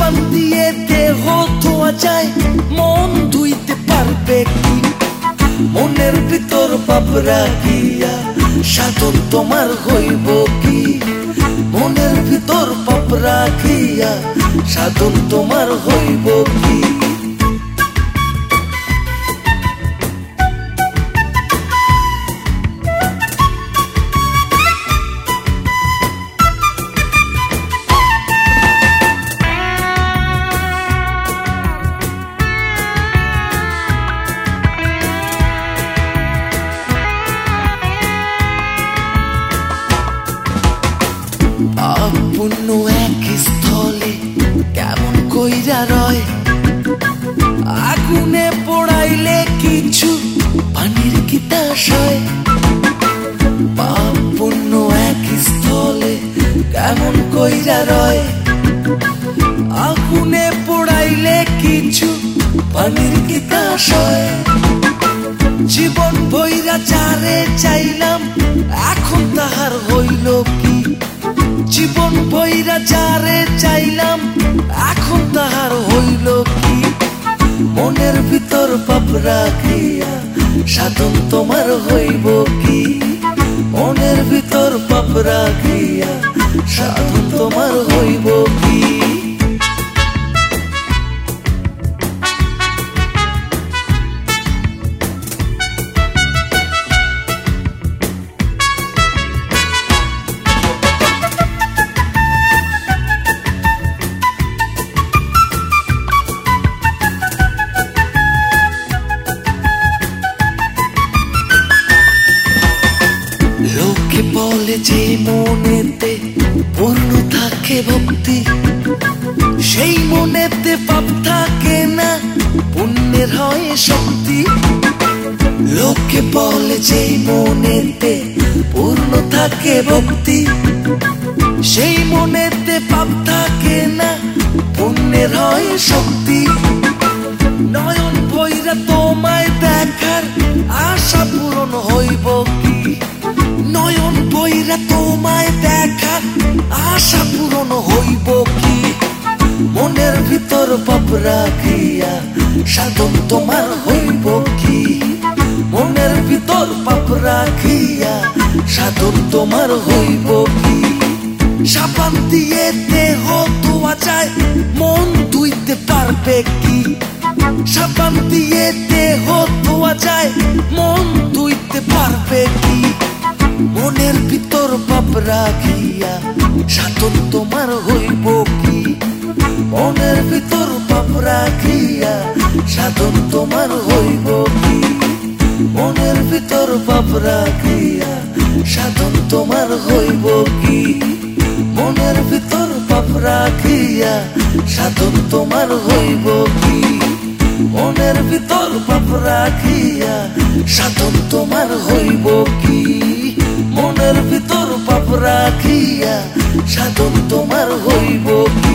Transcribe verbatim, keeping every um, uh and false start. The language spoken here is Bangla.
সাবান দিয়ে দেহ ধোয়া যায়, মন ধুইতে পারবে কি? মনের ভিতর পাপ রাখিয়া সাধন তোমার হইব কি? মনের ভিতর পাপ রাখিয়া সাধন তোমার হইব কি? আপন এক স্থলে কেমন কইরা রয়, আগুনে পোড়াইলে কিছু পানির কি তাস হয়? আপন এক স্থলে কেমন কইরা রয়, আগুনে পোড়াইলে কিছু পানির কি তাস হয়? জীবন ভইরা যারে চাইলাম এখন তাহার হইল কি? জীবন ভইরা যারে চাইলাম এখন তাহার হইল কি? মনের ভিতর পাপ রাখিয়া সাধন তোমার হইব কি? মনের ভিতর পাপ রাখিয়া সাধন তোমার হইব কি? লোকে বলে যে মনেতে পূর্ণ থাকে ভক্তি, সেই মনেতে পাপ থাকে না, পুণ্যের হয় শক্তি। লোকে বলে যে মনেতে পূর্ণ থাকে ভক্তি, সেই মনেতে পাপ থাকে না, পুণ্যের হয় শক্তি। নয়ন ভইরা তোমায় দেখার আশা পূরণ হইব কি? নয়ন ভইরা তোমায় দেখার আশা পূরণ হইব কি? মনের ভিতর পাপ রাখিয়া সাধন তোমার হইব কি? মনের ভিতর পাপ রাখিয়া সাধন তোমার হইব কি? সাবান দিয়ে দেহ ধোয়া যায়, মন ধুইতে পারবে কি? সাবান দিয়ে দেহ ধোয়া যায়, মন ধুইতে পারবে কি? মনের ভিতর পাপ রাখিয়া সাধন তোমার হইব কি? মনের ভিতর পাপ রাখিয়া সাধন তোমার হইব কি? মনের ভিতর পাপ রাখিয়া সাধন তোমার হইব কি? মনের ভিতর পাপ রাখিয়া সাধন তোমার হইব কি? মনের ভিতর পাপ রাখিয়া সাধন তোমার হইব কি? মনের ভিতর পাপ রাখিয়া সাধন তোমার হইব কি?